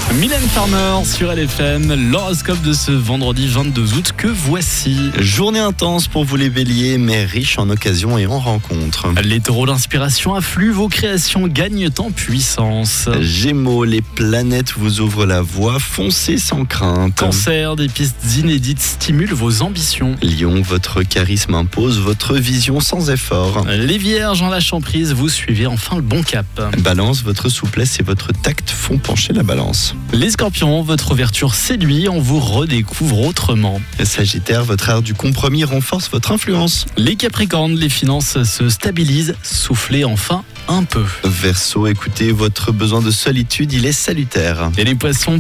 Mylène Farmer sur LFM, l'horoscope de ce vendredi 22 août que voici. Journée intense pour vous les béliers, mais riche en occasions et en rencontres. Les taureaux, l'inspiration afflue, vos créations gagnent en puissance. Gémeaux, les planètes vous ouvrent la voie, foncez sans crainte. Cancer, des pistes inédites stimulent vos ambitions. Lion, votre charisme impose votre vision sans effort. Les vierges, en lâchant prise, vous suivez enfin le bon cap. Balance, votre souplesse et votre tact font pencher la balance. Les scorpions, votre ouverture séduit, on vous redécouvre autrement. Sagittaire, votre art du compromis renforce votre influence. Les capricornes, les finances se stabilisent, soufflez enfin un peu. Verseau, écoutez votre besoin de solitude, il est salutaire. Et les poissons,